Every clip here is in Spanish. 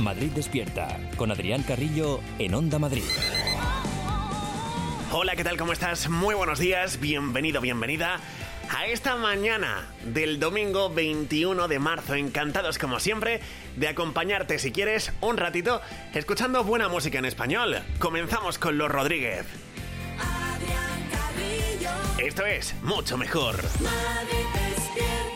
Madrid Despierta, con Adrián Carrillo en Onda Madrid. Hola, ¿qué tal? ¿Cómo estás? Muy buenos días, bienvenido, bienvenida a esta mañana del domingo 21 de marzo. Encantados como siempre de acompañarte, si quieres, un ratito escuchando buena música en español. Comenzamos con Los Rodríguez. Adrián Carrillo. Esto es Mucho Mejor. Madrid Despierta.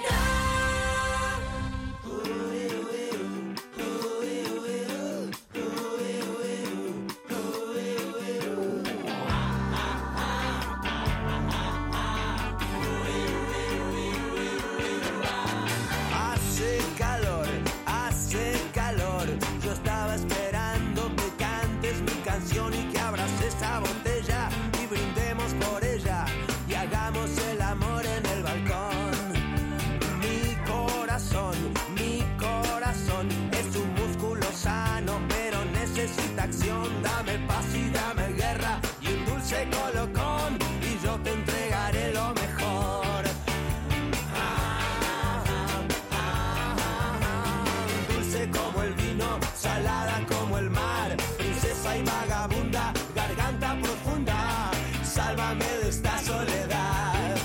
Yo estaba esperando que cantes mi canción y que abras esa botella y brindemos por ella y hagamos el amor en el balcón. Mi corazón es un músculo sano, pero necesita acción. Dame paz y dame guerra y un dulce colocón y yo te entregaré lo mejor. Como el vino, salada como el mar, princesa y vagabunda, garganta profunda, sálvame de esta soledad.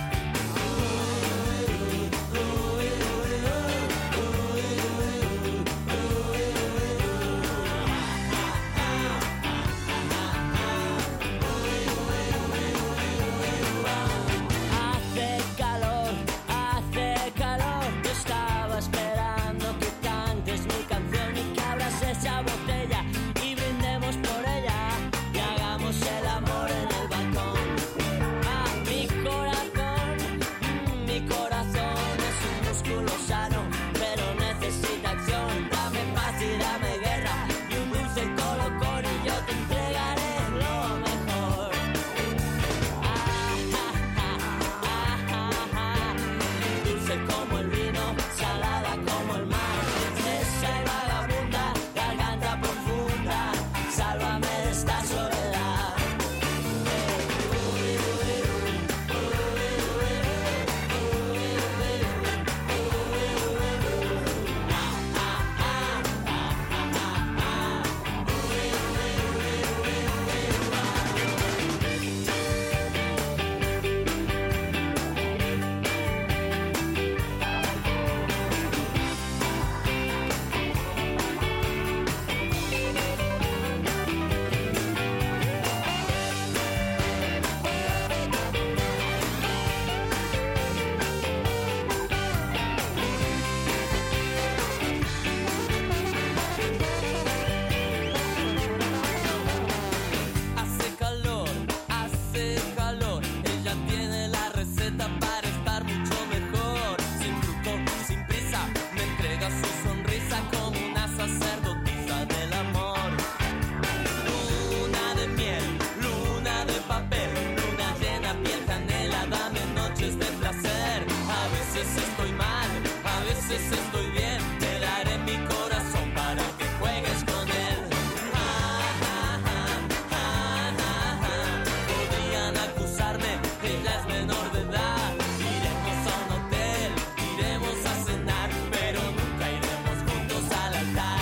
Hace calor, yo estaba esperando que mi canción y que abras esa botella y brindemos por ella y hagamos el amor en el balcón. Mi corazón es un músculo sano, pero necesita acción. Dame paz y dame guerra y un dulce colocón y yo te entregaré lo mejor. Dulce como el vino, salada como el mar, princesa y vagabunda, garganta profunda, sálvame de esta soledad. Estoy mal, a veces estoy bien. Te daré mi corazón para que juegues con él. Podrían acusarme que ya es menor de edad. Iremos a un hotel, iremos a cenar, pero nunca iremos juntos al altar.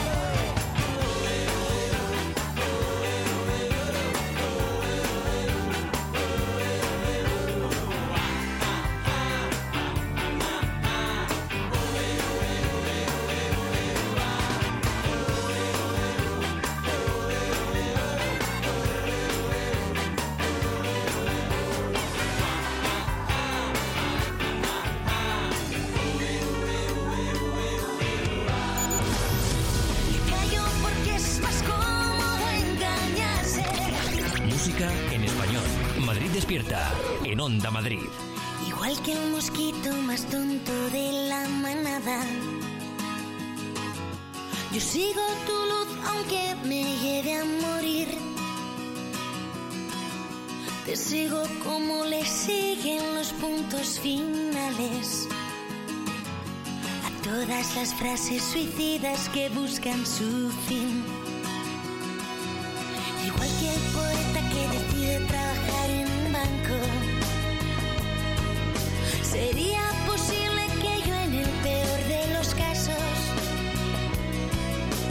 En español, Madrid Despierta, en Onda Madrid. Igual que el mosquito más tonto de la manada, yo sigo tu luz aunque me lleve a morir. Te sigo como le siguen los puntos finales a todas las frases suicidas que buscan su fin. Igual que el poeta que decide trabajar en un banco, sería posible que yo en el peor de los casos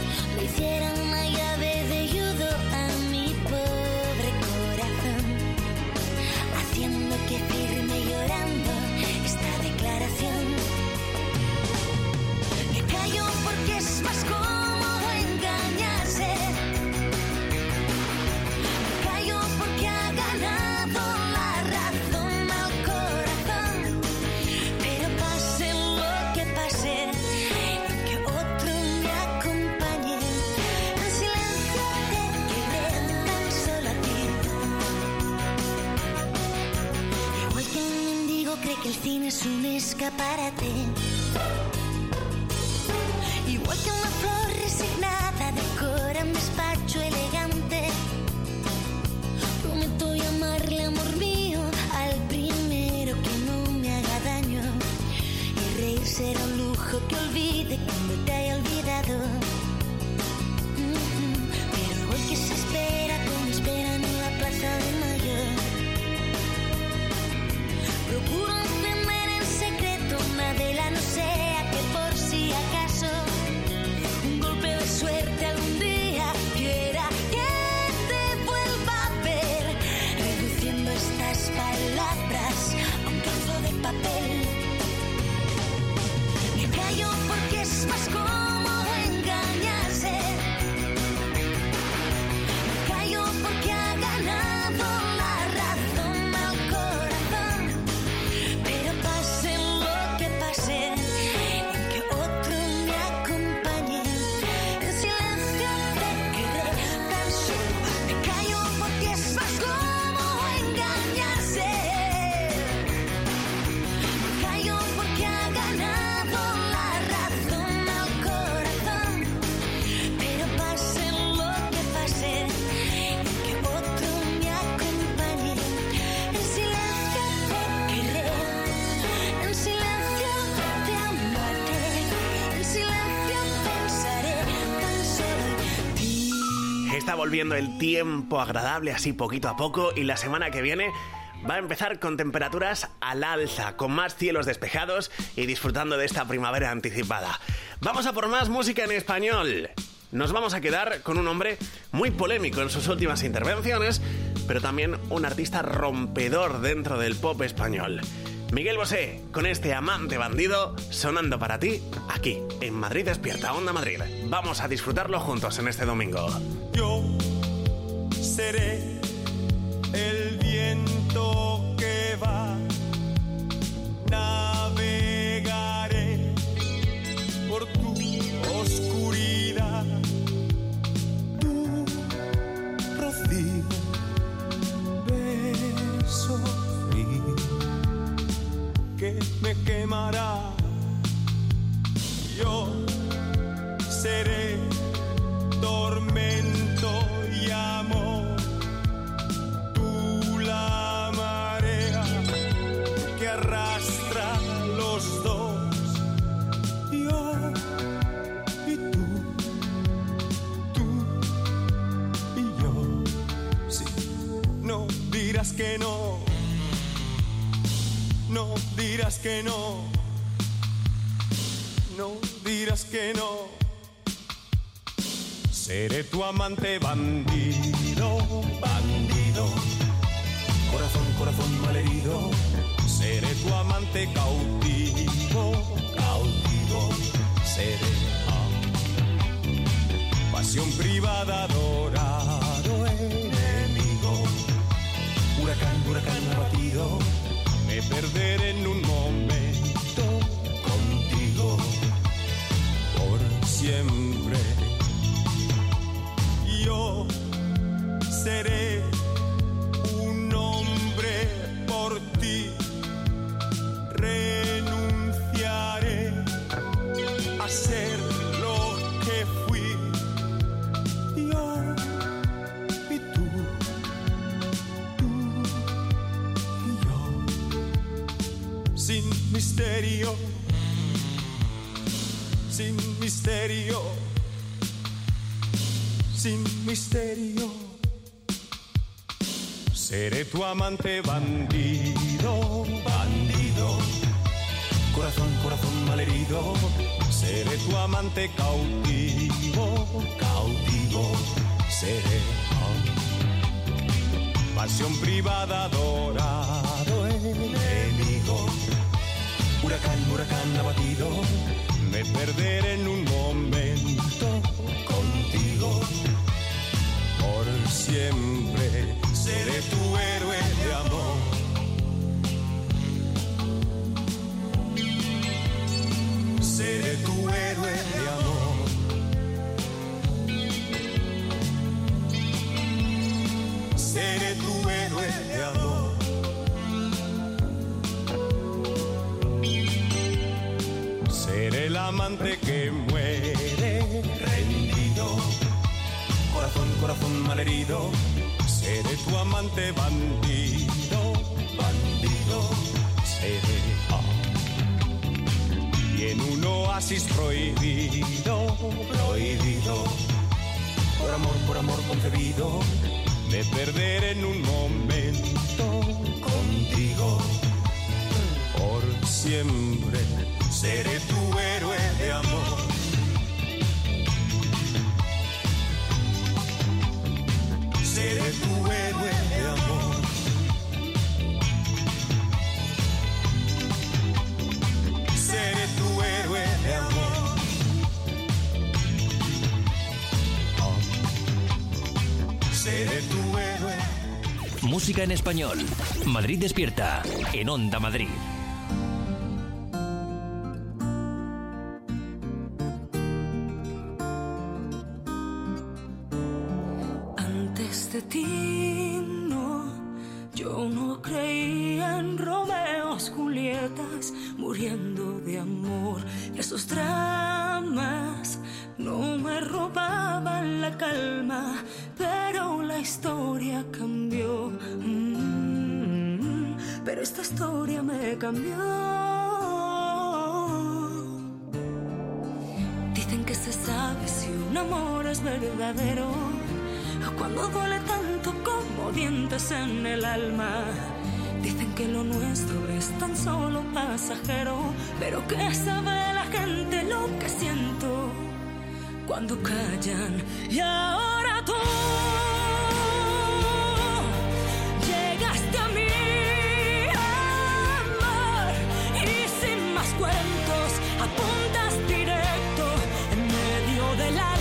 el cine es un escaparate. Igual que una flor resignada decora un despacho elegante. Prometo llamarle amor mío al primero que no me haga daño. Y reír será un lujo que olvide cuando te haya olvidado. Pero igual que se espera como esperan en la Plaza de Mayo. Procuro encender en secreto una vela, no sea que por si acaso un golpe de suerte algún día quiera que te vuelva a ver, reduciendo estas palabras a un trozo de papel. Me callo porque es más cómodo engañarse. Me callo porque ha ganado la razón al corazón. Pero pase lo que pase, en que otro me acompañe, en silencio te quedé tan solo. Me callo porque es más cómodo engañarse. Me callo porque ha ganado la razón al corazón. Pero pase lo que pase, en que otro me acompañe, en silencio te querré, en silencio te amaré, en silencio pensaré tan solo en ti. Está volviendo el tiempo agradable así poquito a poco y la semana que viene va a empezar con temperaturas al alza, con más cielos despejados y disfrutando de esta primavera anticipada. Vamos a por más música en español. Nos vamos a quedar con un hombre muy polémico en sus últimas intervenciones, pero también un artista rompedor dentro del pop español. Miguel Bosé, con este Amante Bandido, sonando para ti, aquí, en Madrid Despierta, Onda Madrid. Vamos a disfrutarlo juntos en este domingo. Yo seré el viento que va, navegaré por tu oscuridad, tu rocío, beso frío que me quemará. Yo seré tormento y amor, tú la marea que arrastra los dos, yo y tú y yo. Sí, no dirás que no, no dirás que no, no dirás que no. Seré tu amante bandido, bandido, corazón, corazón malherido. Seré tu amante cautivo, cautivo. Seré pasión privada, adorado enemigo. Huracán, huracán abatido. Me perderé en un momento contigo por siempre. Yo seré un hombre por ti, renunciaré a ser lo que fui, yo y tú y yo, sin misterio, sin misterio. Sin misterio, seré tu amante bandido, bandido, corazón, corazón malherido. Seré tu amante cautivo, cautivo. Seré pasión privada, adorado enemigo. Huracán, huracán abatido. Me perderé en un momento contigo. Por siempre seré tu héroe de amor. Seré tu héroe de amor. Seré tu héroe de amor. Seré el amante que muere rendido. Corazón, corazón malherido. Seré tu amante bandido, bandido. Seré. Y en un oasis prohibido, prohibido. Por amor concebido. Me perderé en un momento contigo. Por siempre seré tu héroe de amor. Seré tu héroe de amor. Seré tu héroe de amor. Seré tu héroe. Música en español. Madrid Despierta. En Onda Madrid. Antes de ti, no, yo no creía en Romeos, Julietas, muriendo de amor. Esos dramas no me robaban la calma, pero la historia cambió. Pero esta historia me cambió. Dicen que se sabe si un amor es verdadero cuando duele tanto como dientes en el alma. Dicen que lo nuestro es tan solo pasajero, pero que sabe la gente lo que siento cuando callan. Y ahora tú llegaste a mí, amor, y sin más cuentos apuntas directo en medio del alma.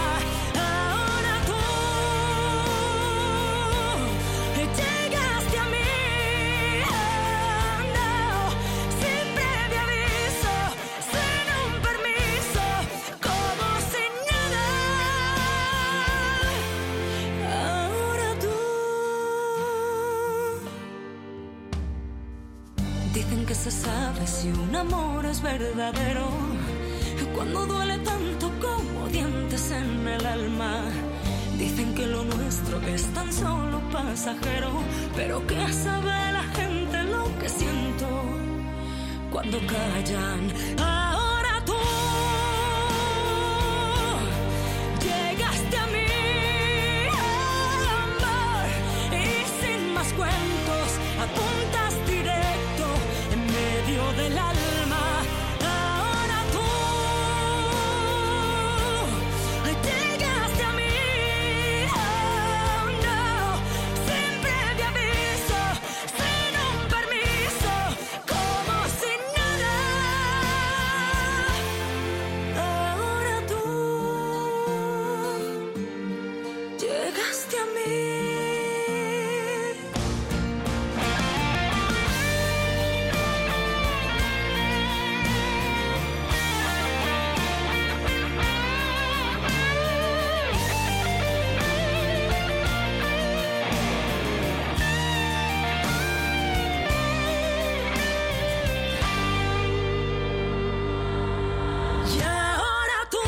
Dicen que se sabe si un amor es verdadero cuando duele tanto como dientes en el alma. Dicen que lo nuestro es tan solo pasajero, pero que sabe la gente lo que siento cuando callan. Ahora tú llegaste a mí, amor, y sin más cuentos apuntas directo en medio del alma. Ahora tú llegaste a mí, oh no, sin previo aviso, sin un permiso, como si nada. Ahora tú llegaste a mí. Y ahora tú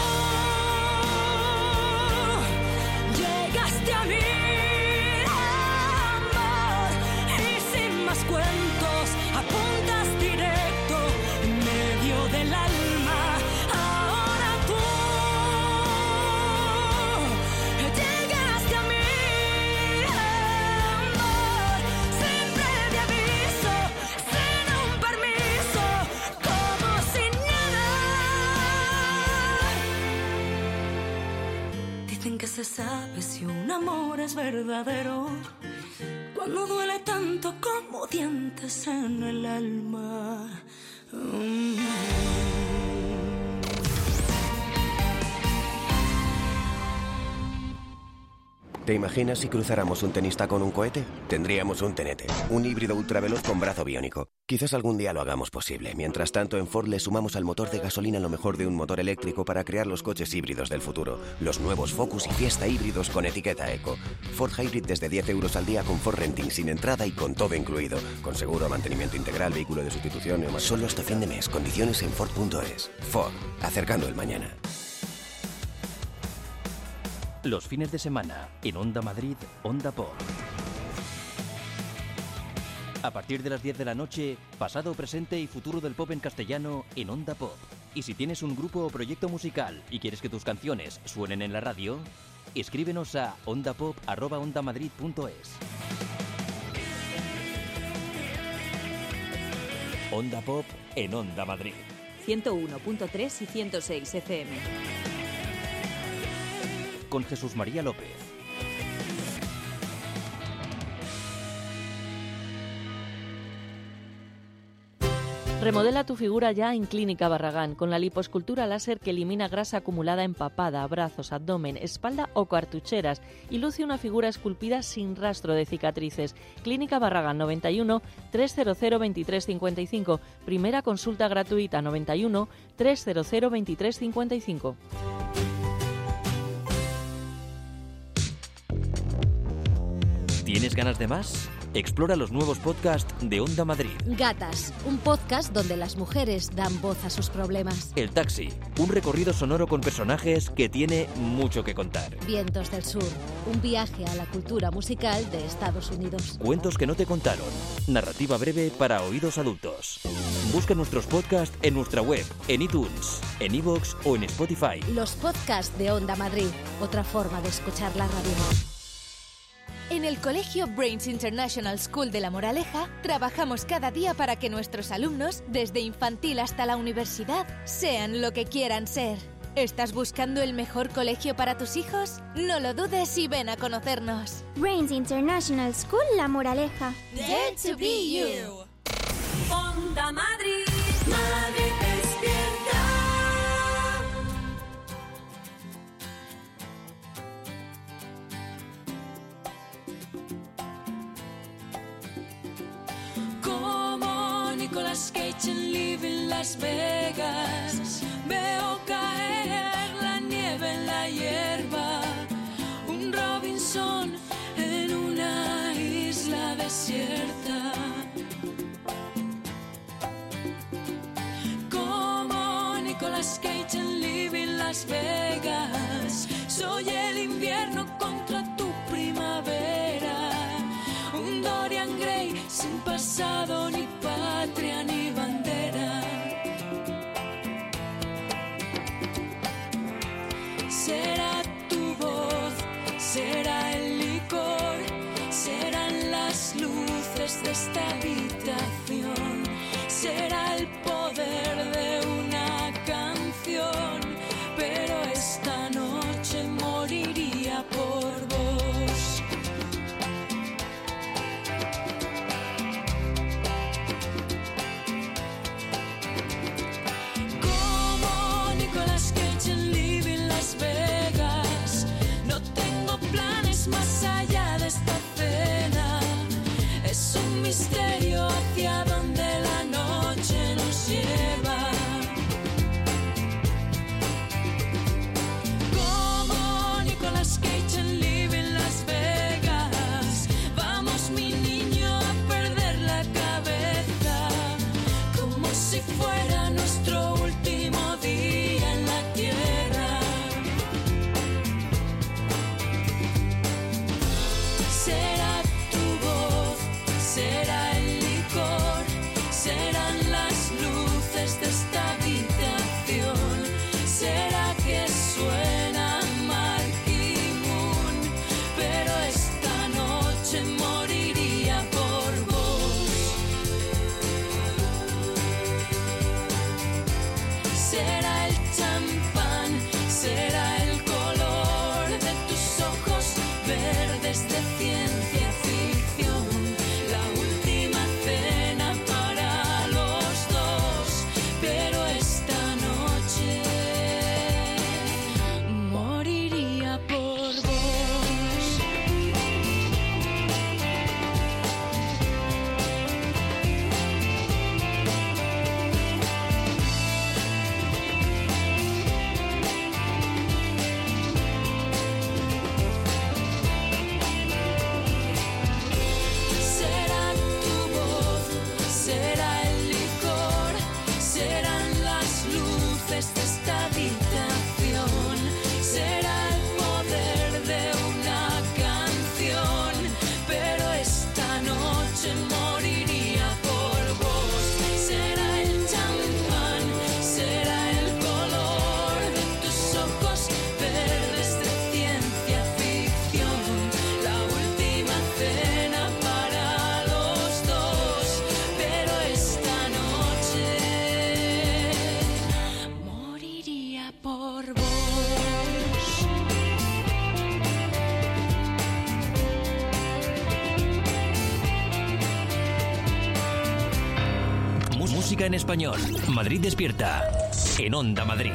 llegaste a mí, amor, y sin más cuentos apuntas directo en medio del alma. Ahora tú llegaste a mí, amor, sin previo aviso, sin un permiso, como si nada. Dicen que se sabe si un amor es verdadero cuando duele tanto como dientes en el alma. ¿Te imaginas si cruzáramos un tenista con un cohete? Tendríamos un tenete, un híbrido ultraveloz con brazo biónico. Quizás algún día lo hagamos posible. Mientras tanto, en Ford le sumamos al motor de gasolina lo mejor de un motor eléctrico para crear los coches híbridos del futuro. Los nuevos Focus y Fiesta híbridos con etiqueta Eco. Ford Hybrid desde 10 euros al día con Ford Renting, sin entrada y con todo incluido. Con seguro, mantenimiento integral, vehículo de sustitución... Solo hasta fin de mes. Condiciones en Ford.es. Ford. Acercando el mañana. Los fines de semana, en Onda Madrid, Onda Pop. A partir de las 10 de la noche, pasado, presente y futuro del pop en castellano en Onda Pop. Y si tienes un grupo o proyecto musical y quieres que tus canciones suenen en la radio, escríbenos a ondapop@ondamadrid.es. Onda Pop en Onda Madrid. 101.3 y 106 FM. Con Jesús María López. Remodela tu figura ya en Clínica Barragán con la lipoescultura láser que elimina grasa acumulada en papada, brazos, abdomen, espalda o cartucheras y luce una figura esculpida sin rastro de cicatrices. Clínica Barragán 91 300 2355. Primera consulta gratuita 91 300 2355. ¿Tienes ganas de más? Explora los nuevos podcasts de Onda Madrid. Gatas, un podcast donde las mujeres dan voz a sus problemas. El Taxi, un recorrido sonoro con personajes que tiene mucho que contar. Vientos del Sur, un viaje a la cultura musical de Estados Unidos. Cuentos que no te contaron. Narrativa breve para oídos adultos. Busca nuestros podcasts en nuestra web, en iTunes, en iVoox o en Spotify. Los podcasts de Onda Madrid, otra forma de escuchar la radio. En el Colegio Brains International School de La Moraleja, trabajamos cada día para que nuestros alumnos, desde infantil hasta la universidad, sean lo que quieran ser. ¿Estás buscando el mejor colegio para tus hijos? No lo dudes y ven a conocernos. Brains International School La Moraleja. Dare to be you. Onda Madrid. Madrid despierta. Como Nicolas Cage en Living Las Vegas, veo caer la nieve en la hierba, un Robinson en una isla desierta. Como Nicolas Cage en Living Las Vegas, soy el invierno contra tu primavera, un Dorian Gray sin pasado, ni patria, ni bandera. Será tu voz, será el licor, serán las luces de esta habitación, será el poder de una canción, pero esta noche moriría por vos. Como Nicolas Cage en Living Las Vegas, no tengo planes más allá de esta cena. Es un misterio hacia donde la noche nos lleva. Como Nicolas Cage en Living Las Vegas, vamos mi niño a perder la cabeza, como si fuera nuestro último día en la tierra. Será tu voz, será el licor, serán las luces de esta habitación, será que suena Marquee Moon, pero esta noche moriría por vos. Será el champán, será el color de tus ojos verdes de ciencia ficción, la última cena para los dos, pero esta noche moriría por vos. música en español. Madrid Despierta, en Onda Madrid.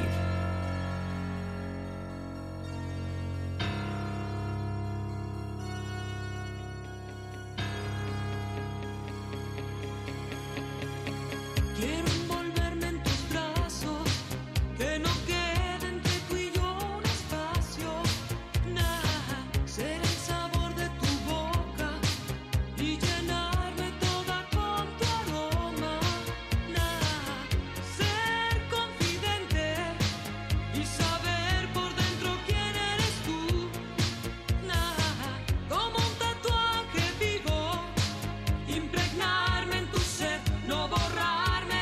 Quiero envolverme en tus brazos, que no quede entre tú y yo un espacio, nada, ser el sabor de tu boca y llenarme toda con tu aroma, nada, ser confidente y saber por dentro quién eres tú, nada, como un tatuaje vivo, impregnarme en tu ser, no borrar.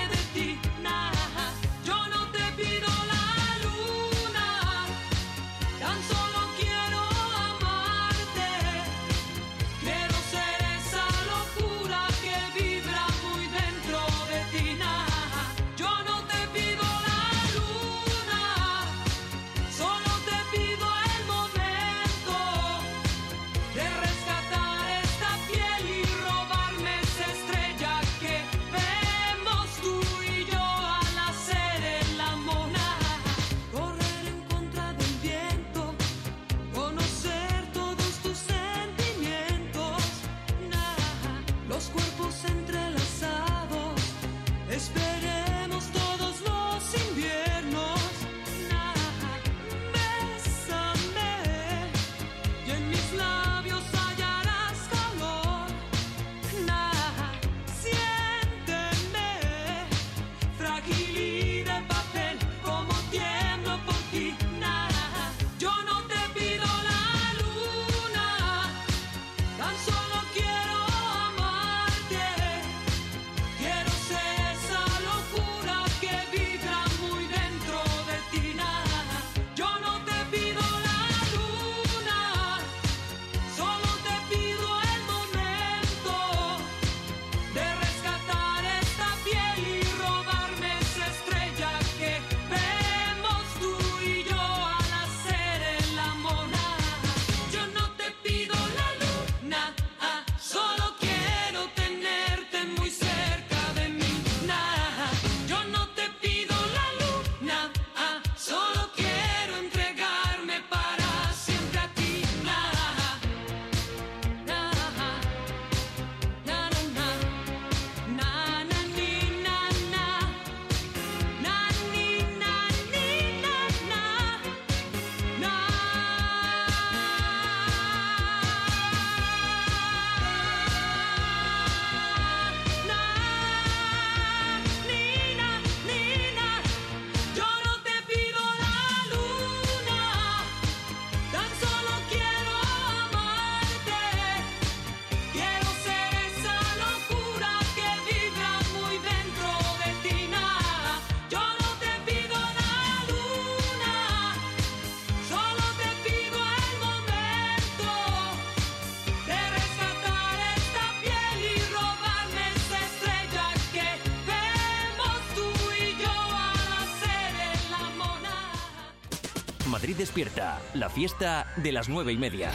Madrid Despierta, la fiesta de las 9:30.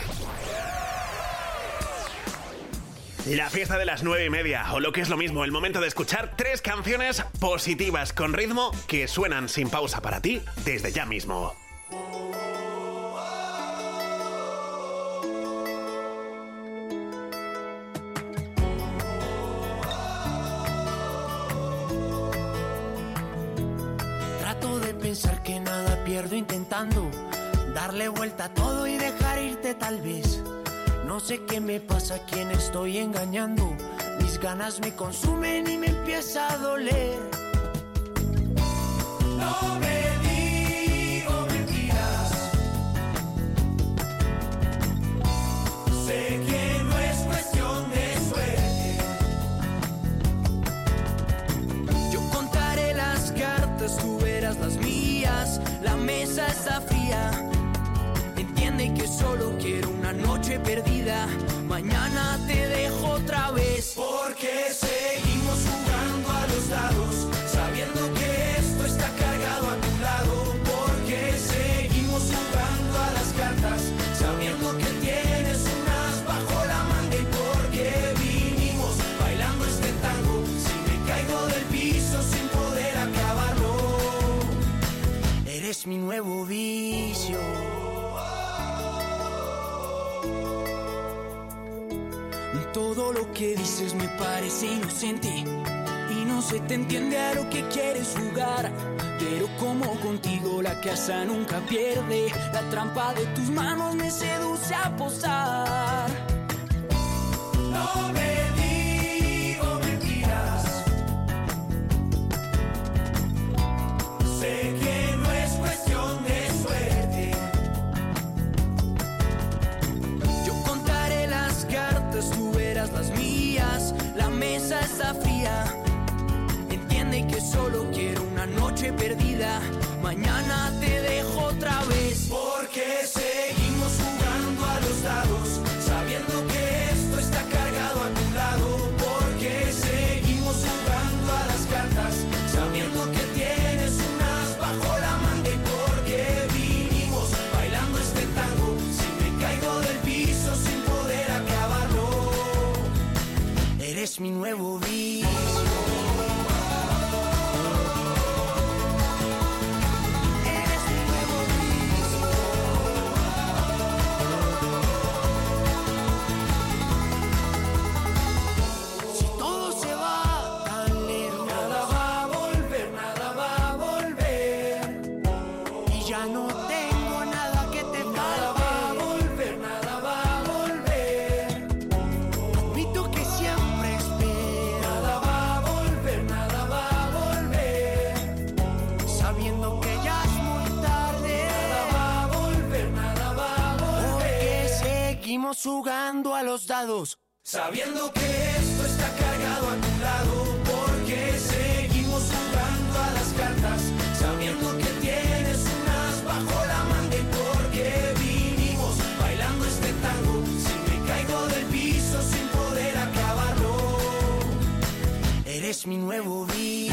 La fiesta de las 9:30, o lo que es lo mismo, el momento de escuchar 3 canciones positivas con ritmo que suenan sin pausa para ti desde ya mismo. Trato de pensar que nada pierdo intentando darle vuelta a todo y dejar irte tal vez. No sé qué me pasa, a quién estoy engañando. Mis ganas me consumen y me empieza a doler. No me digo mentiras. Sé que no es cuestión de suerte. Yo contaré las cartas, tú verás las mías. La mesa está fría. Entiende que solo quiero una noche perdida. Mañana te dejo otra vez. Porque seguimos jugando a los dados, sabiendo que esto está cargado a tu lado. Porque seguimos jugando a las cartas, sabiendo que tienes unas bajo la manga. Y porque vinimos bailando este tango. Si me caigo del piso sin Eres mi nuevo vicio. Todo lo que dices me parece inocente y no se te entiende a lo que quieres jugar. Pero como contigo la casa nunca pierde, la trampa de tus manos me seduce a posar. No me digo mentiras, sé que no es cuestión de suerte. Yo contaré las cartas, tú verás las mías, la mesa está fría. Entiende que solo quiero una noche perdida, mañana te dejo otra vez. Porque seguimos jugando a los dados, sabiendo que esto está cargado a tu lado. Porque seguimos jugando a las cartas, sabiendo que tienes unas bajo la manga. Y porque vinimos bailando este tango, si me caigo del piso sin poder acabarlo, eres mi nuevo vicio. Jugando a los dados, sabiendo que esto está cargado a tu lado. Porque seguimos jugando a las cartas, sabiendo que tienes unas bajo la manga. Y porque vinimos bailando este tango, si me caigo del piso sin poder acabarlo, eres mi nuevo vicio.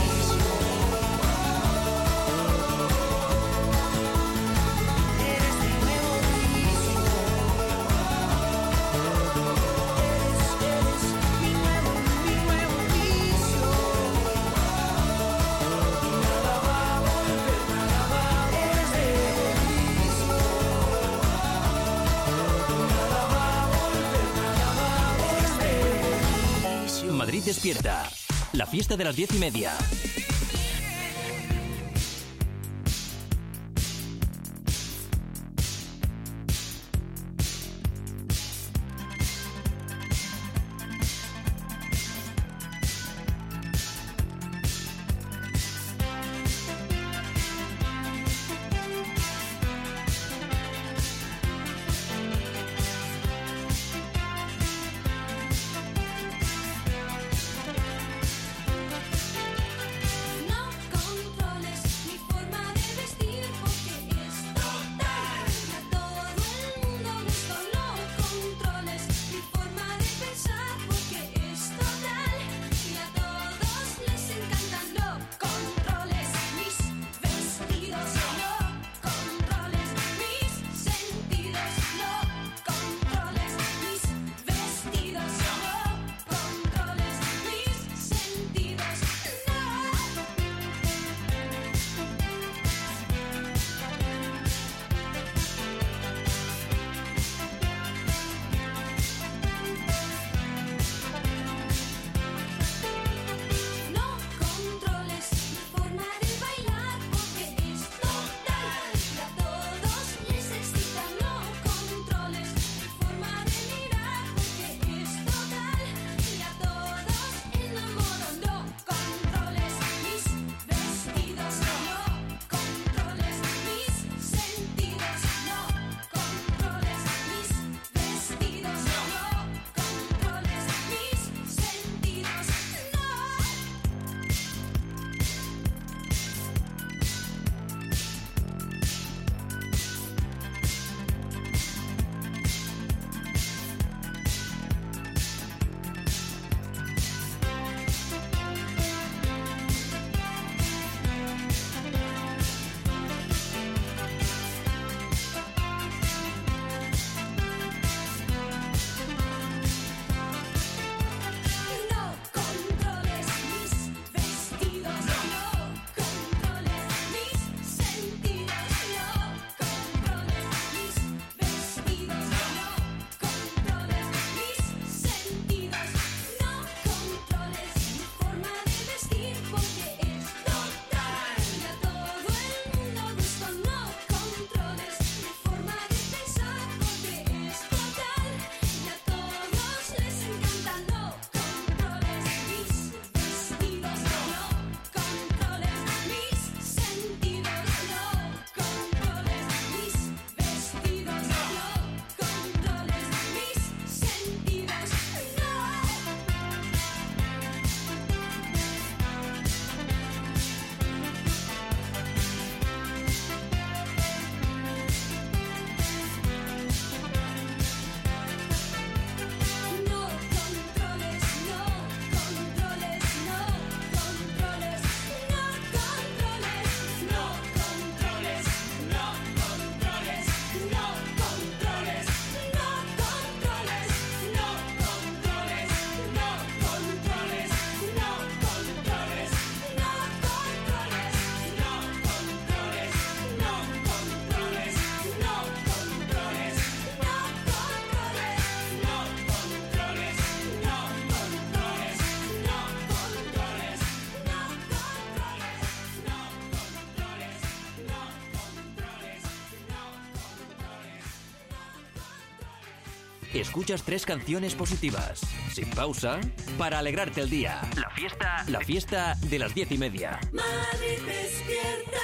Madrid despierta. La fiesta de las 10:30. escuchas 3 canciones positivas, sin pausa, para alegrarte el día. La fiesta de las 10:30. Madrid despierta.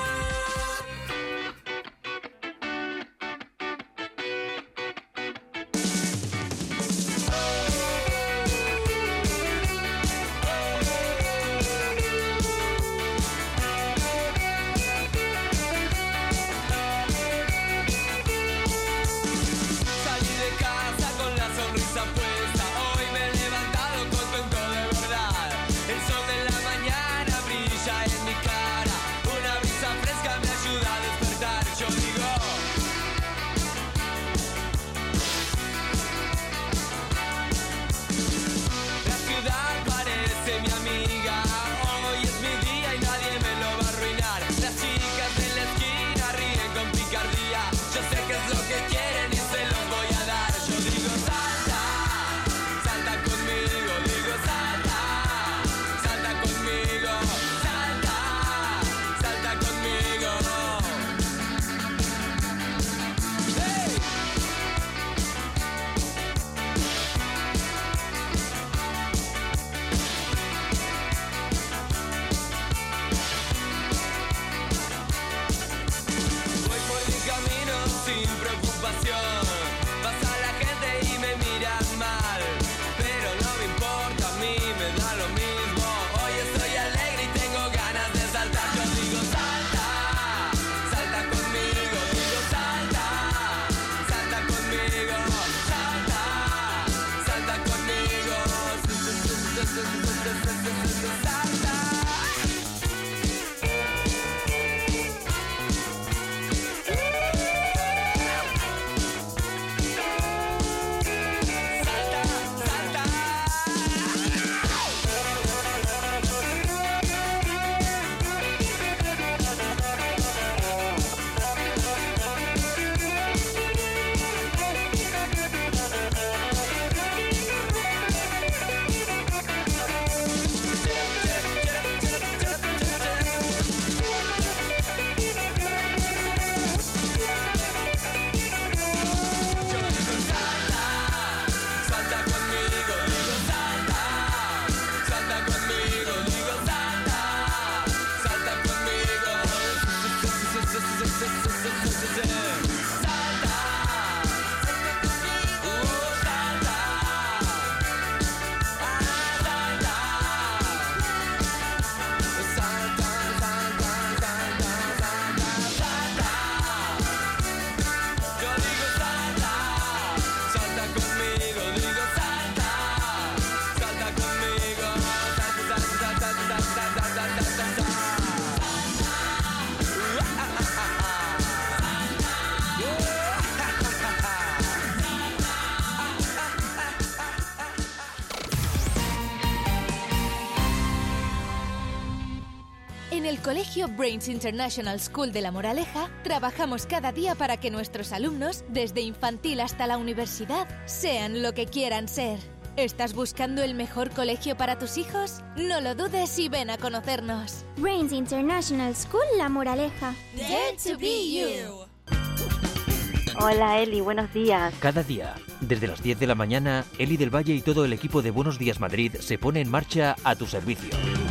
En el Colegio Brains International School de La Moraleja, trabajamos cada día para que nuestros alumnos, desde infantil hasta la universidad, sean lo que quieran ser. ¿Estás buscando el mejor colegio para tus hijos? No lo dudes y ven a conocernos. Brains International School La Moraleja. Dare to be you. Hola Eli, buenos días. Cada día, desde las 10 de la mañana, Eli del Valle y todo el equipo de Buenos Días Madrid se pone en marcha a tu servicio.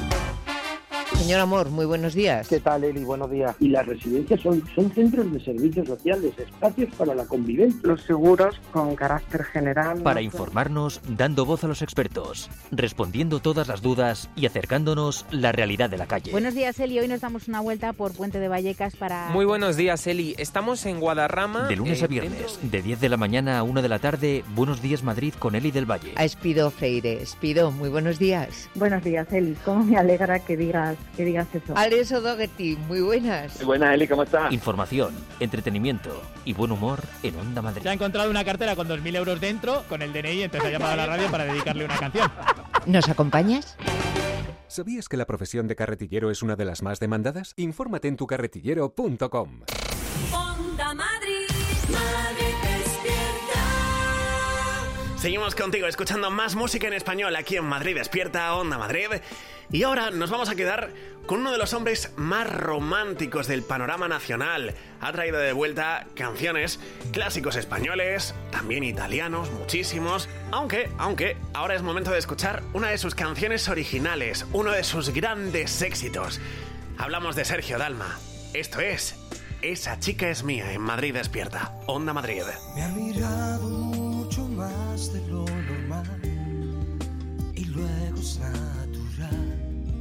Señor Amor, muy buenos días. ¿Qué tal, Eli? Buenos días. Y las residencias son centros de servicios sociales, espacios para la convivencia. Los seguros con carácter general. Para informarnos, dando voz a los expertos, respondiendo todas las dudas y acercándonos la realidad de la calle. Buenos días, Eli. Hoy nos damos una vuelta por Puente de Vallecas para... Muy buenos días, Eli. Estamos en Guadarrama. De lunes a viernes, de 10 de la mañana a 1 de la tarde, Buenos Días Madrid con Eli del Valle. A Espido Freire. Espido, muy buenos días. Buenos días, Eli. Cómo me alegra que digas eso. Alex O'Dougherty, muy buenas. Muy buenas, Eli, ¿cómo estás? Información, entretenimiento y buen humor en Onda Madrid. Se ha encontrado una cartera con 2.000 euros dentro, con el DNI, entonces ha llamado a la radio para dedicarle una canción. ¿Nos acompañas? ¿Sabías que la profesión de carretillero es una de las más demandadas? Infórmate en tucarretillero.com. Onda Madrid, Madrid despierta. Seguimos contigo escuchando más música en español aquí en Madrid Despierta, Onda Madrid. Y ahora nos vamos a quedar con uno de los hombres más románticos del panorama nacional. Ha traído de vuelta canciones, clásicos españoles, también italianos, muchísimos. Aunque ahora es momento de escuchar una de sus canciones originales, uno de sus grandes éxitos. Hablamos de Sergio Dalma. Esto es Esa chica es mía en Madrid Despierta, Onda Madrid. Me ha mirado mucho más de lo normal y luego es natural.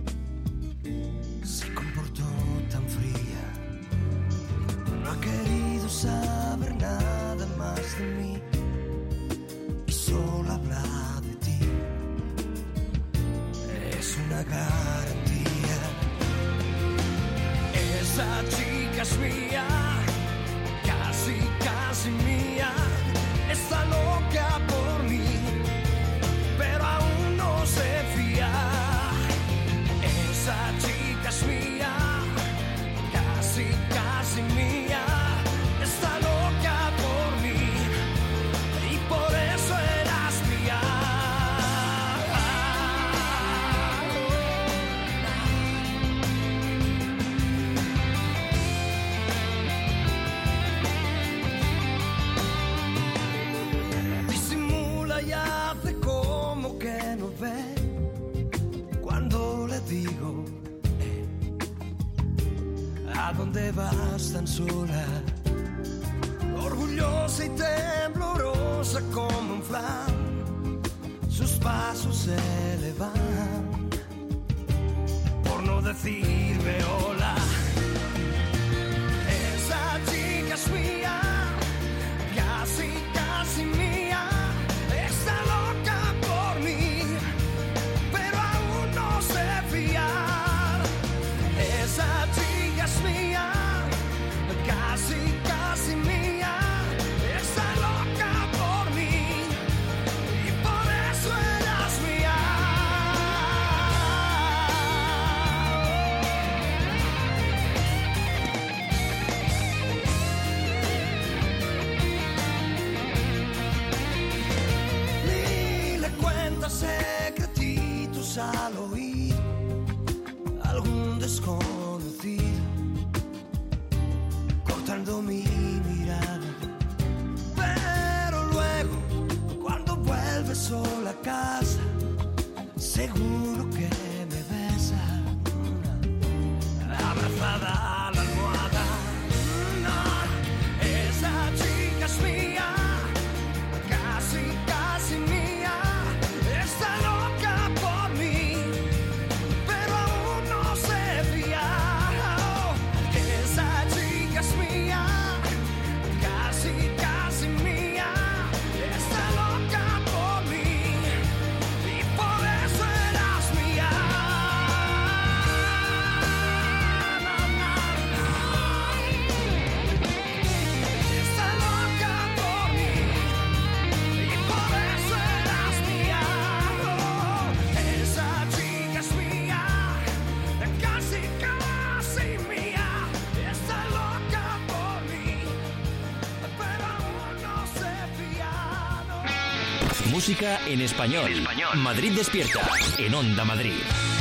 Se comportó tan fría, no ha querido saber nada más de mí y solo habla de ti. Es una garantía. Esa chica es mía, casi, casi mía. Está loca por mí, pero aún no se fía. Esa chica es mía, casi, casi mía. Está loca por mí y por eso eras mía. Disimula y hace como que no ve cuando le digo ¿a dónde vas tan sola? Orgullosa y temblorosa como un flan, sus pasos se elevan por no decirme hola. Esa chica es mía, casi, casi mía. Está loca por mí, pero aún no sé fiar. Esa chica es mía, casi, casi mía. Está loca por mí y por eso eras mía. Ni le cuentas secretitos al oído algún desconocido, cortando mi mirada. Pero luego, cuando vuelves sola a casa, seguro que me besa, abrazada a la almohada. No, esa chica es mía, casi, casi mía. Está loca por mí, pero aún no sé fiar. Esa chica es mía, casi, casi mía. Está loca por mí y por eso eras mía. Está loca por mí y por eso eras mía. Esa chica es mía, casi, casi mía. Está loca por mí, pero aún no sé fiar. Música en español. Madrid Despierta, en Onda Madrid.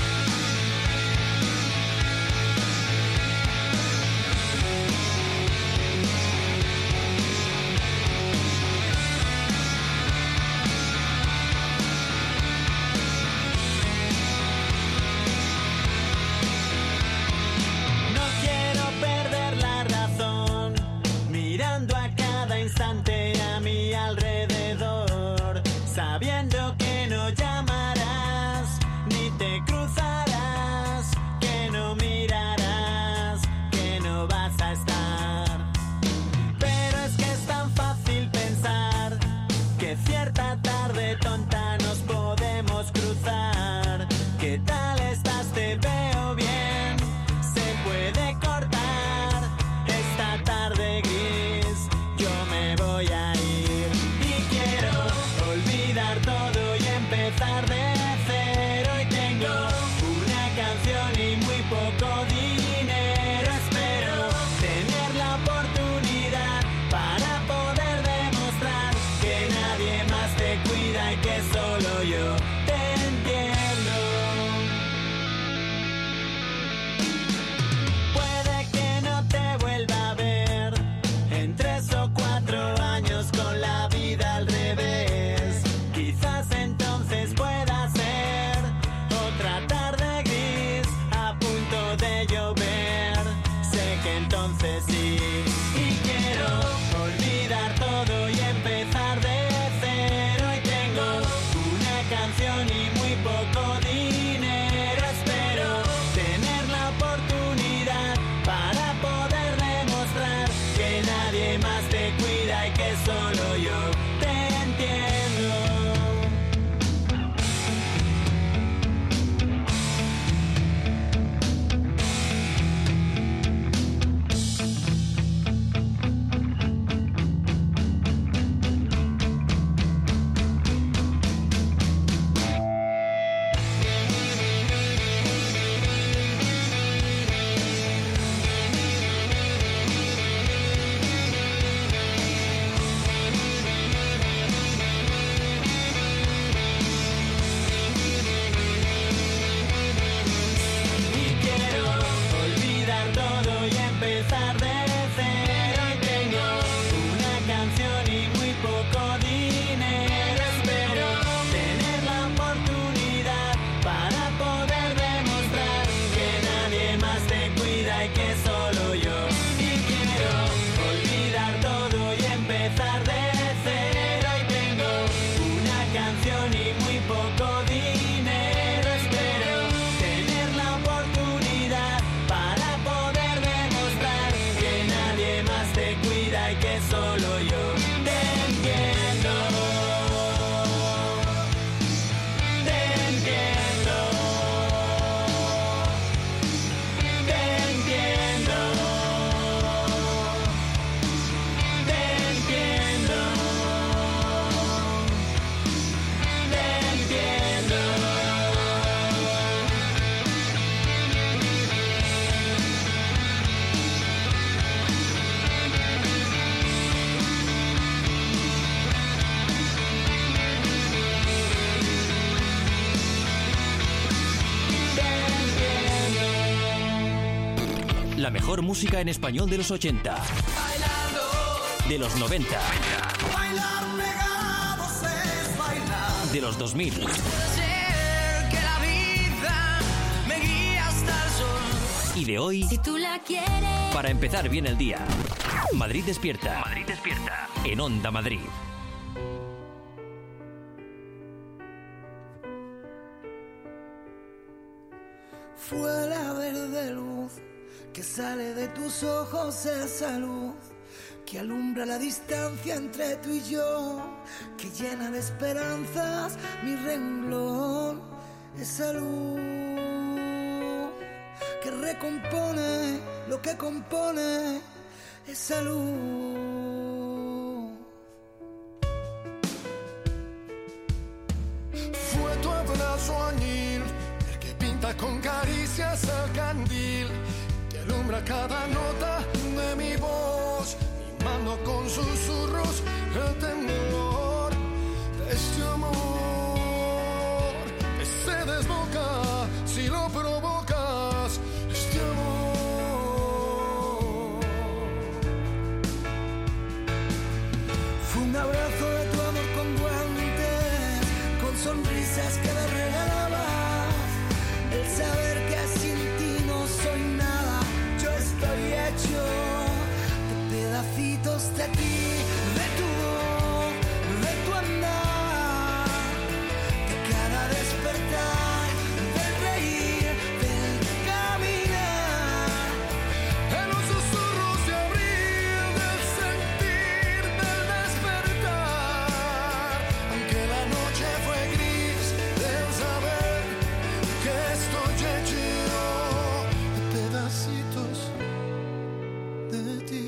No quiero perder la razón, mirando a cada instante a mi alrededor, sabiendo que no llamarás ni te cruzarás veces sí. Y quiero olvidar todo y empezar de cero. Y tengo una canción y muy poco dinero. Espero tener la oportunidad para poder demostrar que nadie más te cuida y que solo yo te entiendo. La mejor música en español de los 80, de los 90, de los 2000 y de hoy, Si tú la quieres. para empezar bien el día. Madrid despierta. Madrid despierta. En Onda Madrid. Fue la verde luz que sale de tus ojos, esa luz que alumbra la distancia entre tú y yo, que llena de esperanzas mi renglón, esa luz que recompone lo que compone, esa luz. Fue tu abrazo añil, el que pinta con caricias el candil, que alumbra cada nota de mi voz, mimando con susurros el temblor de este amor que se desboca si lo provocas, este amor. Fue un abrazo de tu amor con guantes, con sonrisas que me regalabas, el saber que sin ti no soy nada, yo estoy hecho de pedacitos de ti, de tu voz, de tu andar, de cada despertar, del reír, del caminar, En los susurros de abril, del sentir, del despertar, aunque la noche fue gris, del saber que estoy hecho de pedacitos de ti.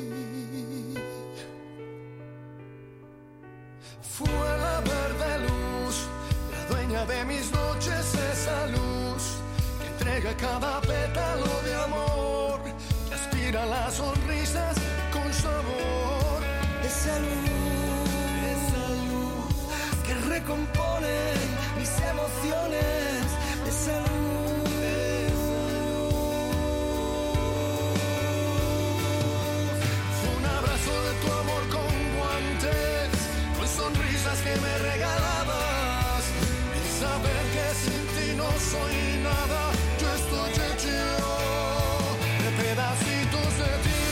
Fue la verde luz, la dueña de mis noches, esa luz que entrega cada pétalo de amor, que aspira las sonrisas con sabor. esa luz que recompone mis emociones, esa luz. Fue un abrazo de tu amor con guantes, con sonrisas que me regalabas, el saber que sin ti no soy nada, yo estoy hecho de pedacitos de ti.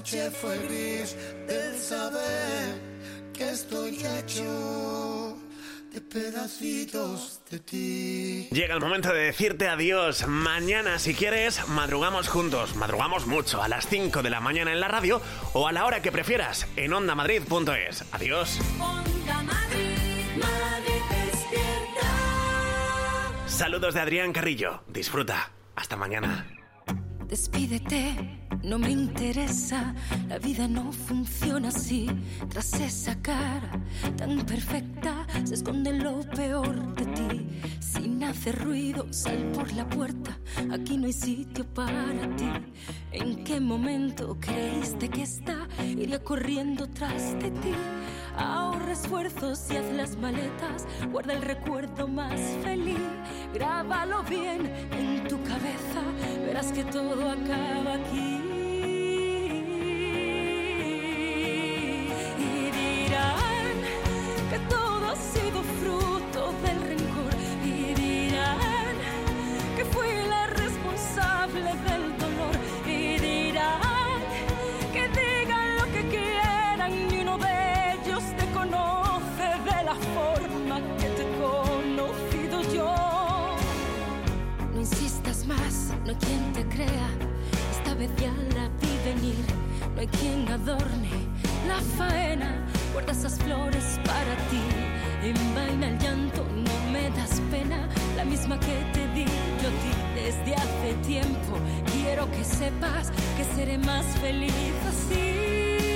noche fue gris del saber que estoy hecho de pedacitos de ti. Llega el momento de decirte adiós. Mañana, si quieres, madrugamos juntos. Madrugamos mucho, a las 5 de la mañana en la radio o a la hora que prefieras en ondamadrid.es. Adiós. Onda Madrid, Madrid despierta. Saludos de Adrián Carrillo. Disfruta. Hasta mañana. Despídete, no me interesa, la vida no funciona así. Tras esa cara tan perfecta se esconde lo peor de ti. Sin hacer ruido, sal por la puerta, aquí no hay sitio para ti. ¿En qué momento creíste que iría corriendo tras de ti? Ahorra esfuerzos y haz las maletas, guarda el recuerdo más feliz. Grábalo bien en tu cabeza, verás que todo acaba aquí. Y dirán que todo ha sido fruto del rencor. Y dirán que fui la responsable del dolor. Y dirán que digan lo que quieran, ni uno de ellos te conoce de la forma que te he conocido yo. No insistas más, no hay quien te crea, esta vez ya la vi venir. No hay quien adorne la faena, guarda esas flores para ti. Envaina el llanto, no me das pena, la misma que te di yo a ti desde hace tiempo. Quiero que sepas que seré más feliz así.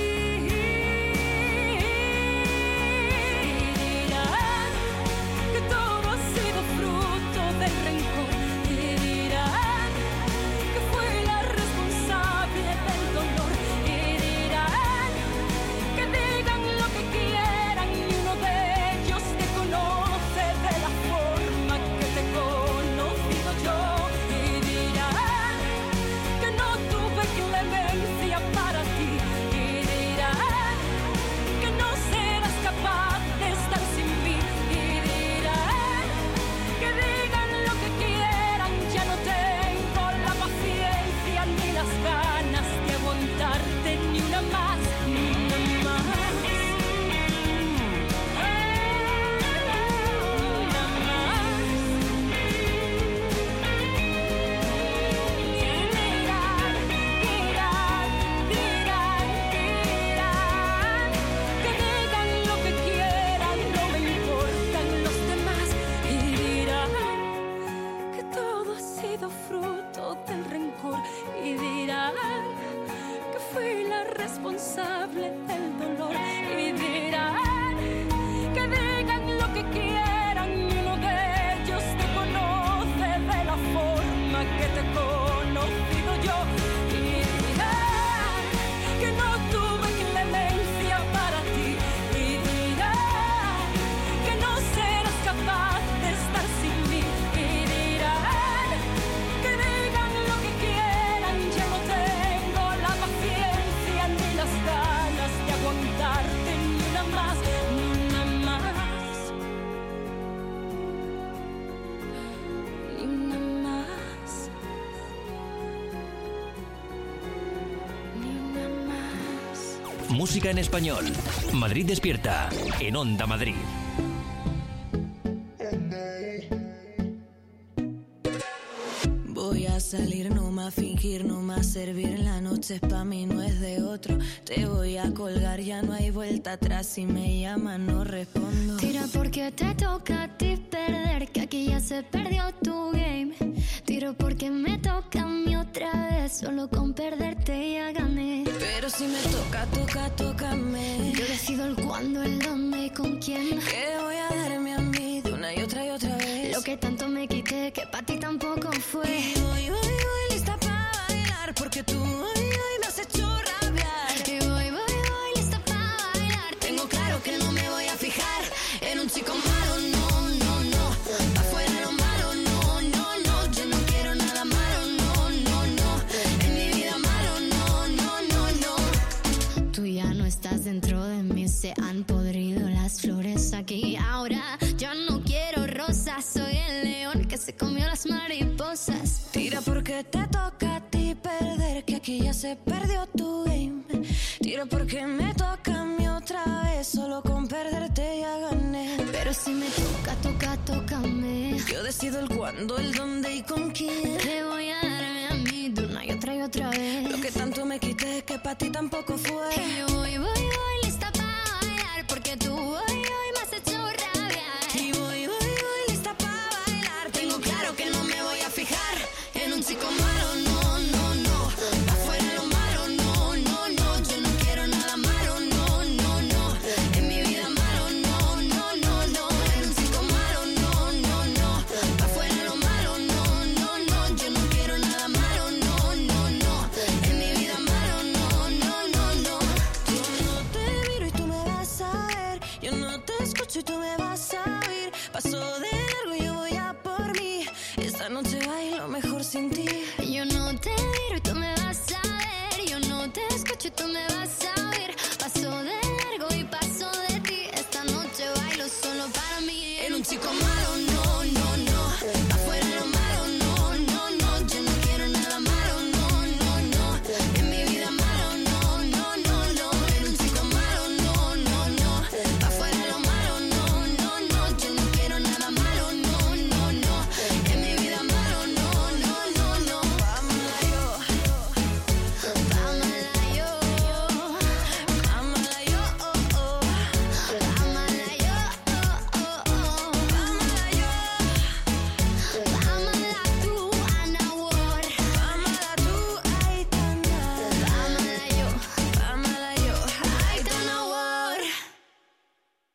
Música en español. Madrid despierta en Onda Madrid. Voy a salir, no más fingir, no más servir. La noche es pa' mí, no es de otro. Te voy a colgar, ya no hay vuelta atrás. Si me llaman no respondo. Tira porque te toca a ti perder, que aquí ya se perdió tu game. Tiro porque me toca a mí otra vez, solo con perderte ya gané. Pero si me toca, tócame. Yo decido el cuándo, el dónde y con quién. Que voy a darme a mí de una y otra vez. Lo que tanto me quité, que pa' ti tampoco fue. Y voy lista pa' bailar, porque tú hoy me has hecho rabiar. Y voy lista pa' bailar. Tengo claro que no me voy a fijar en un chico malo, no. Pa' fuera lo malo, no. Yo no quiero nada malo, no. En mi vida malo, no. Tú ya no estás dentro de mí, se han podrido las flores aquí. Ahora yo no quiero rosas, soy el león que se comió las mariposas. Tira porque te toca a ti perder, que aquí ya se perdió tu game. Tiro porque me toca a mí otra vez, solo con perderte ya gané. Pero si me toca, tócame. Yo decido el cuándo, el dónde y con quién. Te voy a darme a mí de una y otra vez. Lo que tanto me quité que para ti tampoco fue. Y yo voy lista para bailar, porque tú hoy me has hecho rabiar. Y voy lista para bailar. Tengo claro que no me voy a fijar en un chico malo, no, no, no. Afuera lo malo, no, no, no. Yo no quiero nada malo, no, no, no. En mi vida malo, no, no, no, no. En un chico malo, no, no, no. Afuera lo malo, no, no, no. Yo no quiero nada malo, no, no, no. En mi vida malo, no, no, no, no. Yo no te miro y tú me vas a ver. Yo no te escucho y tú me vas a ver.